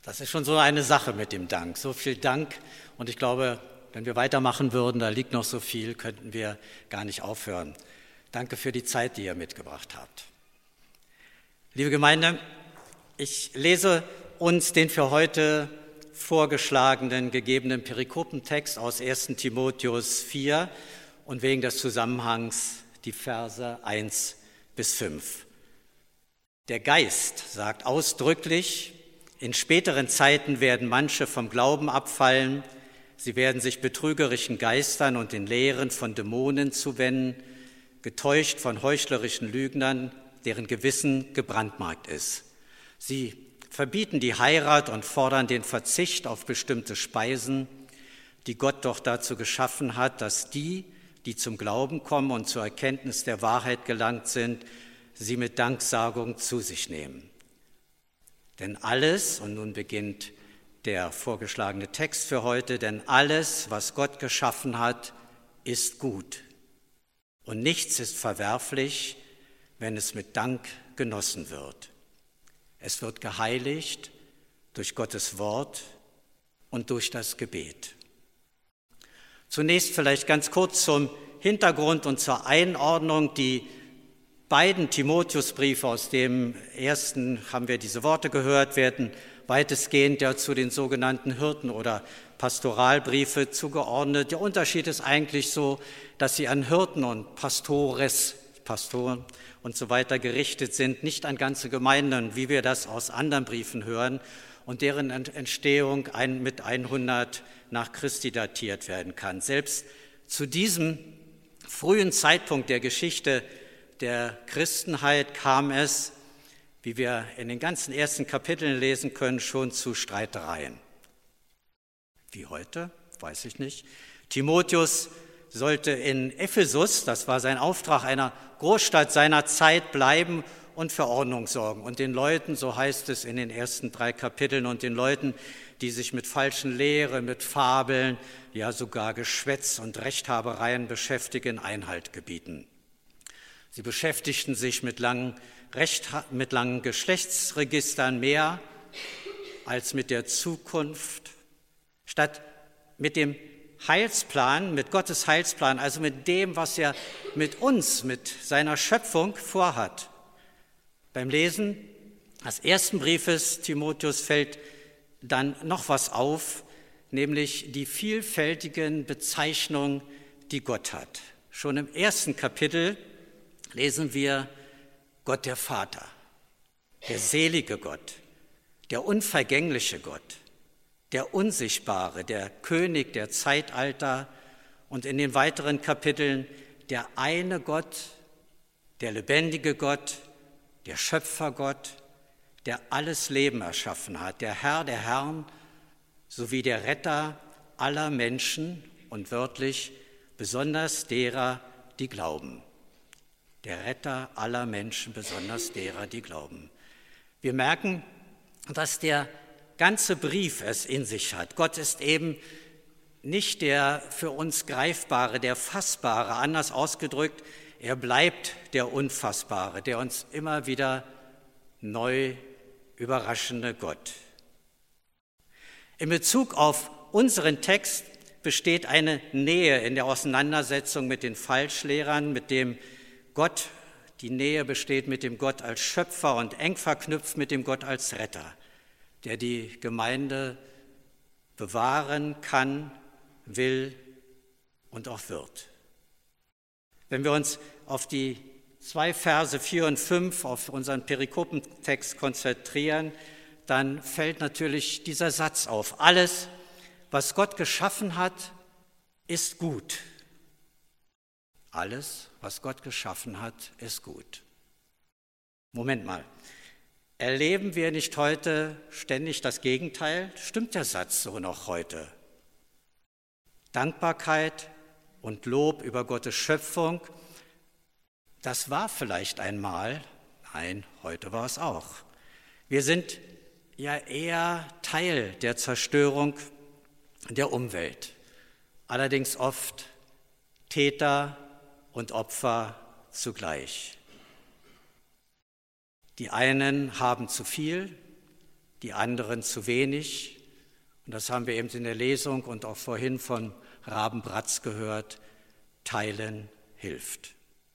Das ist schon so eine Sache mit dem Dank. So viel Dank. Und ich glaube, wenn wir weitermachen würden, da liegt noch so viel, könnten wir gar nicht aufhören. Danke für die Zeit, die ihr mitgebracht habt. Liebe Gemeinde, ich lese uns den für heute vorgeschlagenen, gegebenen Perikopentext aus 1. Timotheus 4 und wegen des Zusammenhangs die Verse 1 bis 5. Der Geist sagt ausdrücklich, in späteren Zeiten werden manche vom Glauben abfallen, sie werden sich betrügerischen Geistern und den Lehren von Dämonen zuwenden, getäuscht von heuchlerischen Lügnern, deren Gewissen gebrandmarkt ist. Sie verbieten die Heirat und fordern den Verzicht auf bestimmte Speisen, die Gott doch dazu geschaffen hat, dass die zum Glauben kommen und zur Erkenntnis der Wahrheit gelangt sind, sie mit Danksagung zu sich nehmen. Denn alles, und nun beginnt der vorgeschlagene Text für heute, denn alles, was Gott geschaffen hat, ist gut. Und nichts ist verwerflich, wenn es mit Dank genossen wird. Es wird geheiligt durch Gottes Wort und durch das Gebet. Zunächst vielleicht ganz kurz zum Hintergrund und zur Einordnung. Die beiden Timotheusbriefe, aus dem ersten haben wir diese Worte gehört, werden weitestgehend ja zu den sogenannten Hirten- oder Pastoralbriefe zugeordnet. Der Unterschied ist eigentlich so, dass sie an Hirten und Pastoren und so weiter gerichtet sind, nicht an ganze Gemeinden, wie wir das aus anderen Briefen hören und deren Entstehung mit 100 nach Christi datiert werden kann. Selbst zu diesem frühen Zeitpunkt der Geschichte der Christenheit kam es, wie wir in den ganzen ersten Kapiteln lesen können, schon zu Streitereien. Wie heute? Weiß ich nicht. Timotheus sollte in Ephesus, das war sein Auftrag, einer Großstadt seiner Zeit, bleiben und für Ordnung sorgen. Und den Leuten, so heißt es in den ersten 3 Kapiteln, und den Leuten, die sich mit falschen Lehren, mit Fabeln, ja sogar Geschwätz und Rechthabereien beschäftigen, Einhalt gebieten. Sie beschäftigten sich mit langen Geschlechtsregistern mehr als mit der Zukunft, statt mit dem Heilsplan, mit Gottes Heilsplan, also mit dem, was er mit uns, mit seiner Schöpfung vorhat. Beim Lesen des ersten Briefes Timotheus fällt dann noch was auf, nämlich die vielfältigen Bezeichnungen, die Gott hat. Schon im ersten Kapitel lesen wir Gott der Vater, der selige Gott, der unvergängliche Gott, der Unsichtbare, der König der Zeitalter und in den weiteren Kapiteln der eine Gott, der lebendige Gott, der Schöpfergott, der alles Leben erschaffen hat, der Herr der Herren sowie der Retter aller Menschen und wörtlich besonders derer, die glauben. Der Retter aller Menschen, besonders derer, die glauben. Wir merken, dass der ganze Brief es in sich hat. Gott ist eben nicht der für uns Greifbare, der Fassbare, anders ausgedrückt, er bleibt der Unfassbare, der uns immer wieder neu überraschende Gott. In Bezug auf unseren Text besteht eine Nähe in der Auseinandersetzung mit den Falschlehrern, mit dem Gott. Die Nähe besteht mit dem Gott als Schöpfer und eng verknüpft mit dem Gott als Retter, der die Gemeinde bewahren kann, will und auch wird. Wenn wir uns auf die 2 Verse 4 und 5 auf unseren Perikopentext konzentrieren, dann fällt natürlich dieser Satz auf. Alles, was Gott geschaffen hat, ist gut. Alles, was Gott geschaffen hat, ist gut. Moment mal. Erleben wir nicht heute ständig das Gegenteil? Stimmt der Satz so noch heute? Dankbarkeit und Lob über Gottes Schöpfung, das war vielleicht einmal, nein, heute war es auch. Wir sind ja eher Teil der Zerstörung der Umwelt, allerdings oft Täter und Opfer zugleich. Die einen haben zu viel, die anderen zu wenig. Und das haben wir eben in der Lesung und auch vorhin von Raben Bratz gehört, teilen hilft.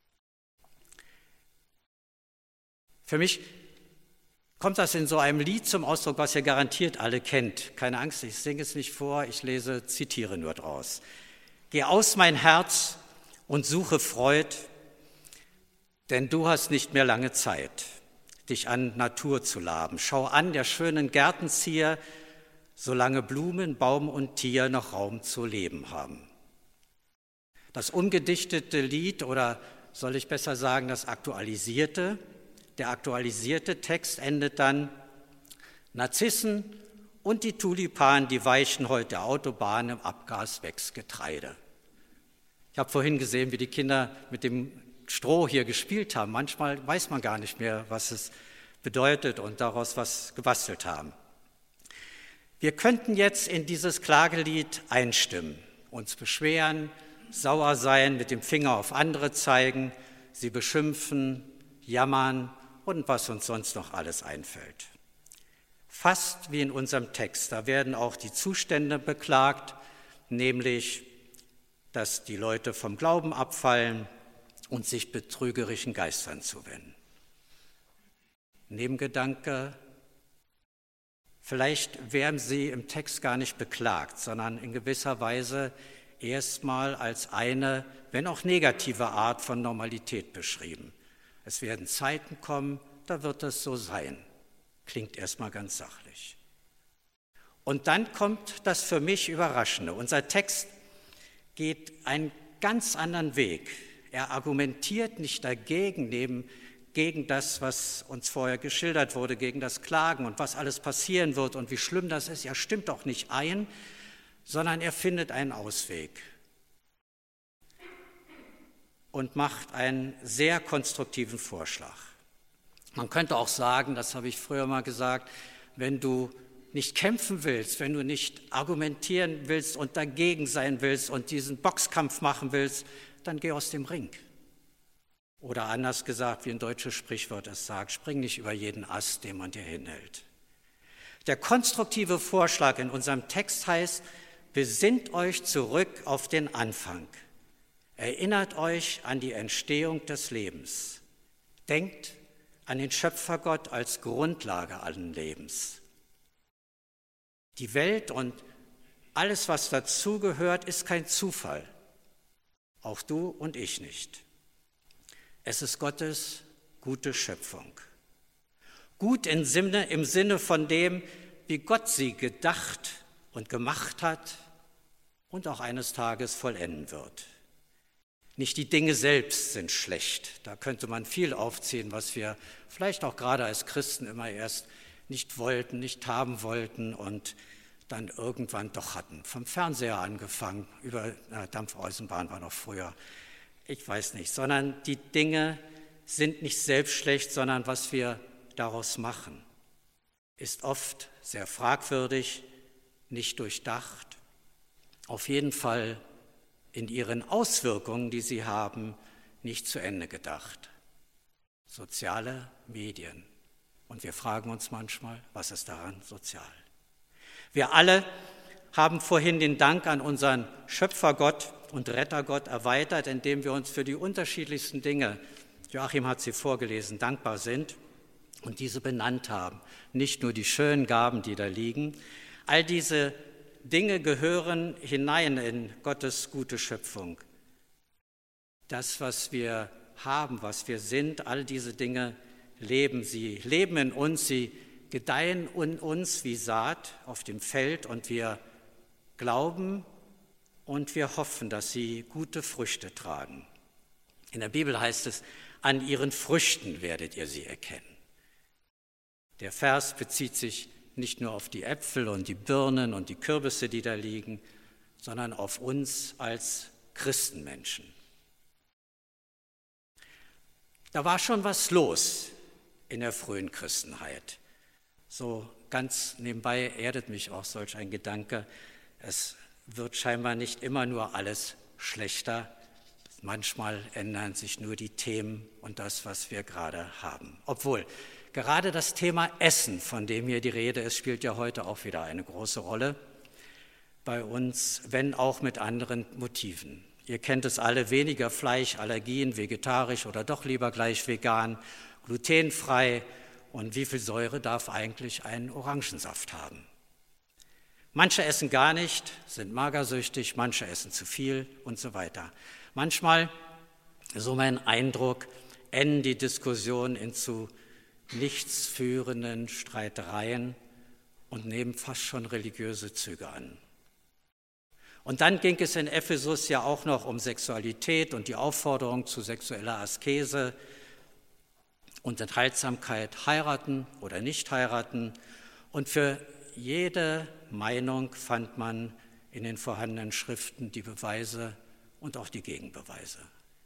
Für mich kommt das in so einem Lied zum Ausdruck, was ihr garantiert alle kennt. Keine Angst, ich singe es nicht vor, ich zitiere nur draus. Geh aus, mein Herz, und suche Freud, denn du hast nicht mehr lange Zeit, dich an Natur zu laben. Schau an, der schönen Gärtenzieher, solange Blumen, Baum und Tier noch Raum zu leben haben. Das umgedichtete Lied, oder soll ich besser sagen, der aktualisierte Text endet dann: Narzissen und die Tulipanen, die weichen heute der Autobahn, im Abgas wächst Getreide. Ich habe vorhin gesehen, wie die Kinder mit dem Stroh hier gespielt haben. Manchmal weiß man gar nicht mehr, was es bedeutet und daraus was gebastelt haben. Wir könnten jetzt in dieses Klagelied einstimmen, uns beschweren, sauer sein, mit dem Finger auf andere zeigen, sie beschimpfen, jammern und was uns sonst noch alles einfällt. Fast wie in unserem Text, da werden auch die Zustände beklagt, nämlich, dass die Leute vom Glauben abfallen und sich betrügerischen Geistern zuwenden. Nebengedanke: Vielleicht werden sie im Text gar nicht beklagt, sondern in gewisser Weise erstmal als eine, wenn auch negative Art von Normalität beschrieben. Es werden Zeiten kommen, da wird es so sein. Klingt erstmal ganz sachlich. Und dann kommt das für mich Überraschende. Unser Text geht einen ganz anderen Weg. Er argumentiert nicht dagegen, gegen das, was uns vorher geschildert wurde, gegen das Klagen und was alles passieren wird und wie schlimm das ist. Er stimmt auch nicht ein, sondern er findet einen Ausweg und macht einen sehr konstruktiven Vorschlag. Man könnte auch sagen, das habe ich früher mal gesagt, wenn du nicht kämpfen willst, wenn du nicht argumentieren willst und dagegen sein willst und diesen Boxkampf machen willst, dann geh aus dem Ring. Oder anders gesagt, wie ein deutsches Sprichwort es sagt, spring nicht über jeden Ast, den man dir hinhält. Der konstruktive Vorschlag in unserem Text heißt: Besinnt euch zurück auf den Anfang. Erinnert euch an die Entstehung des Lebens. Denkt an den Schöpfergott als Grundlage allen Lebens. Die Welt und alles, was dazugehört, ist kein Zufall. Auch du und ich nicht. Es ist Gottes gute Schöpfung. Gut im Sinne von dem, wie Gott sie gedacht und gemacht hat und auch eines Tages vollenden wird. Nicht die Dinge selbst sind schlecht. Da könnte man viel aufzählen, was wir vielleicht auch gerade als Christen immer erst nicht wollten, nicht haben wollten und dann irgendwann doch hatten. Vom Fernseher angefangen, über Dampfeisenbahn war noch früher, ich weiß nicht. Sondern die Dinge sind nicht selbst schlecht, sondern was wir daraus machen, ist oft sehr fragwürdig, nicht durchdacht, auf jeden Fall in ihren Auswirkungen, die sie haben, nicht zu Ende gedacht. Soziale Medien. Und wir fragen uns manchmal, was ist daran sozial? Wir alle haben vorhin den Dank an unseren Schöpfergott und Rettergott erweitert, indem wir uns für die unterschiedlichsten Dinge, Joachim hat sie vorgelesen, dankbar sind und diese benannt haben. Nicht nur die schönen Gaben, die da liegen. All diese Dinge gehören hinein in Gottes gute Schöpfung. Das, was wir haben, was wir sind, all diese Dinge leben. Sie leben in uns, sie gedeihen in uns wie Saat auf dem Feld und wir glauben und wir hoffen, dass sie gute Früchte tragen. In der Bibel heißt es, an ihren Früchten werdet ihr sie erkennen. Der Vers bezieht sich nicht nur auf die Äpfel und die Birnen und die Kürbisse, die da liegen, sondern auf uns als Christenmenschen. Da war schon was los in der frühen Christenheit. So ganz nebenbei erdet mich auch solch ein Gedanke. Es wird scheinbar nicht immer nur alles schlechter. Manchmal ändern sich nur die Themen und das, was wir gerade haben. Obwohl, Gerade das Thema Essen, von dem hier die Rede ist, spielt ja heute auch wieder eine große Rolle bei uns, wenn auch mit anderen Motiven. Ihr kennt es alle, weniger Fleisch, Allergien, vegetarisch oder doch lieber gleich vegan, glutenfrei. Und wie viel Säure darf eigentlich ein Orangensaft haben? Manche essen gar nicht, sind magersüchtig, manche essen zu viel und so weiter. Manchmal, so mein Eindruck, enden die Diskussionen in zu nichts führenden Streitereien und nehmen fast schon religiöse Züge an. Und dann ging es in Ephesus ja auch noch um Sexualität und die Aufforderung zu sexueller Askese und Enthaltsamkeit, heiraten oder nicht heiraten. Und für jede Meinung fand man in den vorhandenen Schriften die Beweise und auch die Gegenbeweise.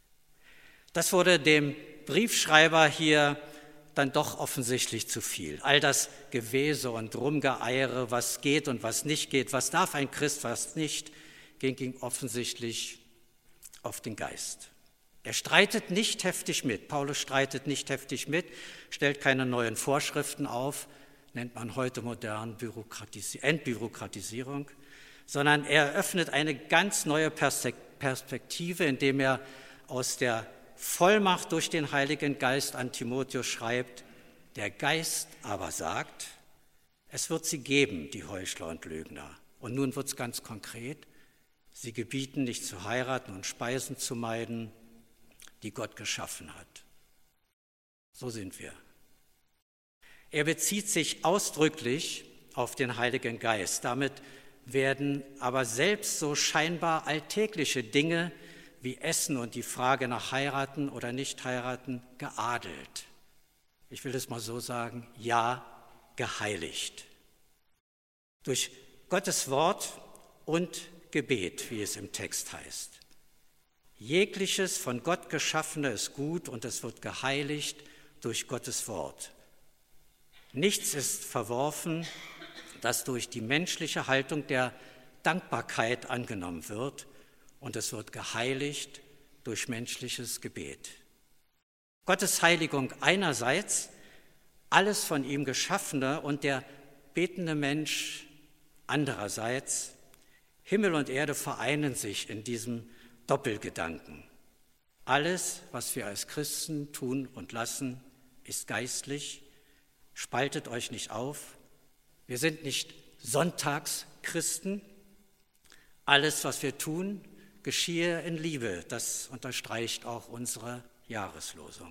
Das wurde dem Briefschreiber hier dann doch offensichtlich zu viel. All das Gewese und Rumgeeiere, was geht und was nicht geht, was darf ein Christ, was nicht, ging ihm offensichtlich auf den Geist. Er streitet nicht heftig mit. Paulus streitet nicht heftig mit, stellt keine neuen Vorschriften auf, nennt man heute modern Entbürokratisierung, sondern er eröffnet eine ganz neue Perspektive, indem er aus der Vollmacht durch den Heiligen Geist an Timotheus schreibt, der Geist aber sagt, es wird sie geben, die Heuchler und Lügner. Und nun wird es ganz konkret, sie gebieten nicht zu heiraten und Speisen zu meiden, die Gott geschaffen hat. So sind wir. Er bezieht sich ausdrücklich auf den Heiligen Geist. Damit werden aber selbst so scheinbar alltägliche Dinge wie Essen und die Frage nach heiraten oder nicht heiraten geadelt. Ich will es mal so sagen, ja, geheiligt. Durch Gottes Wort und Gebet, wie es im Text heißt. Jegliches von Gott Geschaffene ist gut und es wird geheiligt durch Gottes Wort. Nichts ist verworfen, das durch die menschliche Haltung der Dankbarkeit angenommen wird und es wird geheiligt durch menschliches Gebet. Gottes Heiligung einerseits, alles von ihm Geschaffene und der betende Mensch andererseits. Himmel und Erde vereinen sich in diesem Doppelgedanken. Alles, was wir als Christen tun und lassen, ist geistlich. Spaltet euch nicht auf. Wir sind nicht Sonntagschristen. Alles, was wir tun, geschehe in Liebe. Das unterstreicht auch unsere Jahreslosung.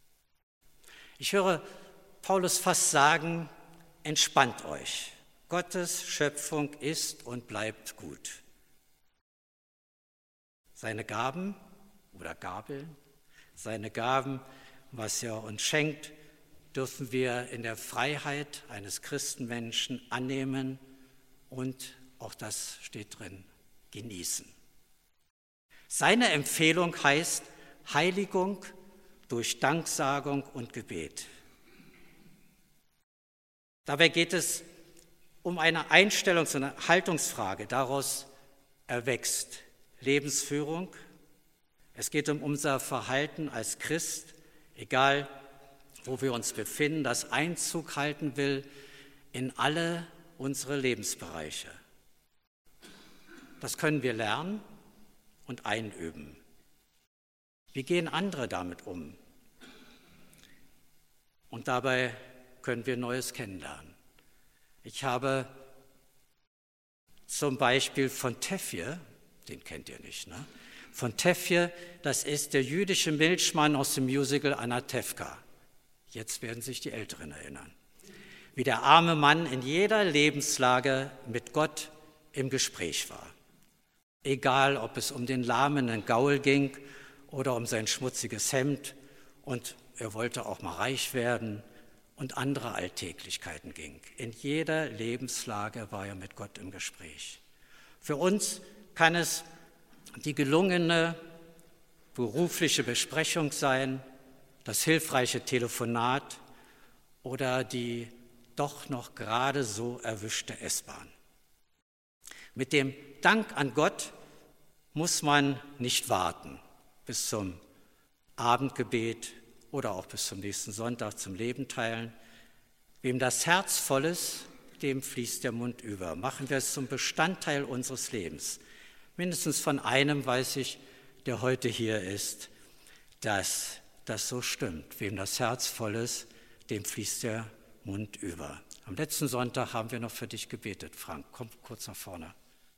Ich höre Paulus fast sagen, entspannt euch. Gottes Schöpfung ist und bleibt gut. Seine Gaben oder Gabeln, seine Gaben, was er uns schenkt, dürfen wir in der Freiheit eines Christenmenschen annehmen und, auch das steht drin, genießen. Seine Empfehlung heißt Heiligung durch Danksagung und Gebet. Dabei geht es um eine Einstellungs- und Haltungsfrage. Daraus erwächst Lebensführung. Es geht um unser Verhalten als Christ, egal wo wir uns befinden, das Einzug halten will in alle unsere Lebensbereiche. Das können wir lernen und einüben. Wie gehen andere damit um? Und dabei können wir Neues kennenlernen. Ich habe zum Beispiel von Tevje, den kennt ihr nicht, ne? Von Tevje, das ist der jüdische Milchmann aus dem Musical Anatevka. Jetzt werden sich die Älteren erinnern. Wie der arme Mann in jeder Lebenslage mit Gott im Gespräch war. Egal, ob es um den lahmenden Gaul ging oder um sein schmutziges Hemd und er wollte auch mal reich werden und andere Alltäglichkeiten ging. In jeder Lebenslage war er mit Gott im Gespräch. Für uns kann es die gelungene berufliche Besprechung sein, das hilfreiche Telefonat oder die doch noch gerade so erwischte S-Bahn. Mit dem Dank an Gott muss man nicht warten bis zum Abendgebet oder auch bis zum nächsten Sonntag zum Leben teilen, Wem das Herz voll ist, dem fließt der Mund über. Machen wir es zum Bestandteil unseres Lebens. Mindestens von einem weiß ich, der heute hier ist, dass das so stimmt. Wem das Herz voll ist, dem fließt der Mund über. Am letzten Sonntag haben wir noch für dich gebetet. Frank, komm kurz nach vorne.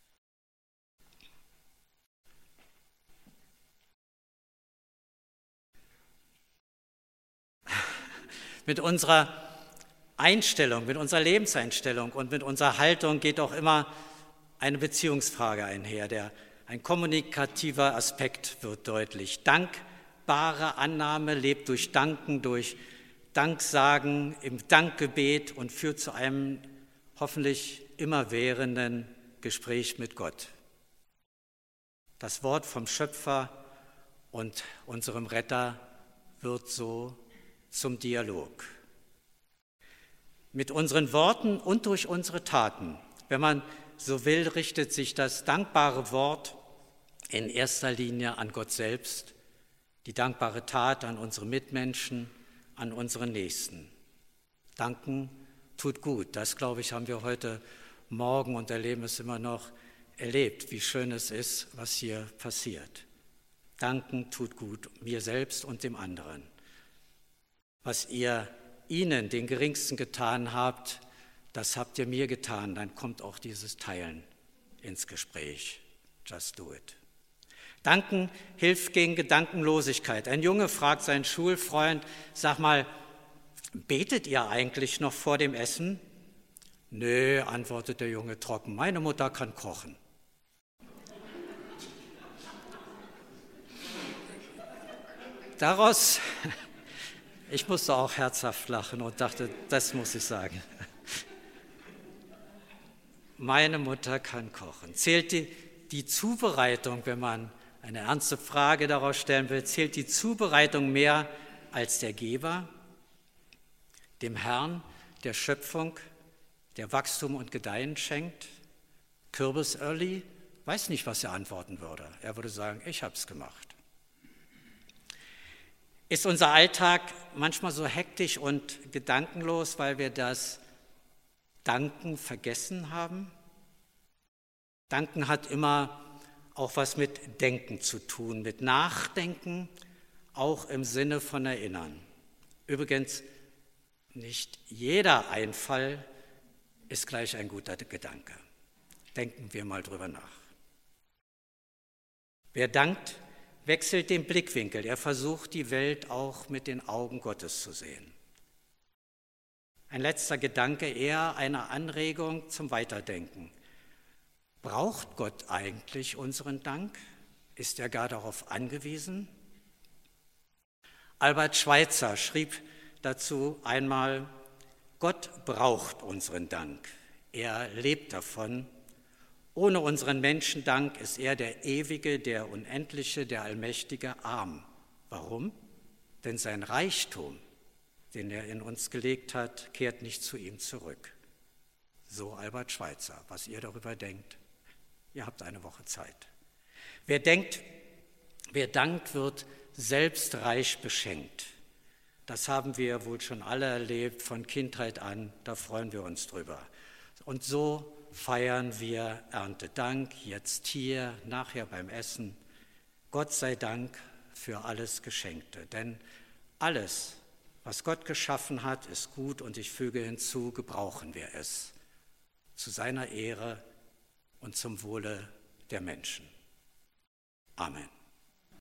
Mit unserer Einstellung, mit unserer Lebenseinstellung und mit unserer Haltung geht auch immer eine Beziehungsfrage einher. Ein kommunikativer Aspekt wird deutlich. Dankbare Annahme lebt durch Danken, durch Danksagen, im Dankgebet und führt zu einem hoffentlich immerwährenden Gespräch mit Gott. Das Wort vom Schöpfer und unserem Retter wird so zum Dialog. Mit unseren Worten und durch unsere Taten, wenn man so will, richtet sich das dankbare Wort in erster Linie an Gott selbst, die dankbare Tat an unsere Mitmenschen, an unsere Nächsten. Danken tut gut, das, glaube ich, haben wir heute Morgen und erleben es immer noch erlebt, wie schön es ist, was hier passiert. Danken tut gut, mir selbst und dem anderen. Was ihr ihnen, den Geringsten, getan habt, das habt ihr mir getan, dann kommt auch dieses Teilen ins Gespräch. Just do it. Danken hilft gegen Gedankenlosigkeit. Ein Junge fragt seinen Schulfreund, sag mal, betet ihr eigentlich noch vor dem Essen? Nö, antwortet der Junge trocken, meine Mutter kann kochen. Daraus, ich musste auch herzhaft lachen und dachte, das muss ich sagen. Meine Mutter kann kochen. Zählt die Zubereitung, wenn man eine ernste Frage daraus stellen will, zählt die Zubereitung mehr als der Geber? Dem Herrn, der Schöpfung, der Wachstum und Gedeihen schenkt? Kürbisörli weiß nicht, was er antworten würde. Er würde sagen, ich habe es gemacht. Ist unser Alltag manchmal so hektisch und gedankenlos, weil wir das Danken vergessen haben? Danken hat immer auch was mit Denken zu tun, mit Nachdenken, auch im Sinne von Erinnern. Übrigens, nicht jeder Einfall ist gleich ein guter Gedanke. Denken wir mal drüber nach. Wer dankt, wechselt den Blickwinkel. Er versucht, die Welt auch mit den Augen Gottes zu sehen. Ein letzter Gedanke, eher eine Anregung zum Weiterdenken. Braucht Gott eigentlich unseren Dank? Ist er gar darauf angewiesen? Albert Schweitzer schrieb dazu einmal, Gott braucht unseren Dank. Er lebt davon. Ohne unseren Menschendank ist er der Ewige, der Unendliche, der Allmächtige arm. Warum? Denn sein Reichtum, den er in uns gelegt hat, kehrt nicht zu ihm zurück. So Albert Schweitzer. Was ihr darüber denkt, ihr habt eine Woche Zeit. Wer dankt, wird selbst reich beschenkt. Das haben wir wohl schon alle erlebt, von Kindheit an, da freuen wir uns drüber. Und so feiern wir Erntedank, jetzt hier, nachher beim Essen. Gott sei Dank für alles Geschenkte, denn alles, was Gott geschaffen hat, ist gut und ich füge hinzu, gebrauchen wir es zu seiner Ehre und zum Wohle der Menschen. Amen.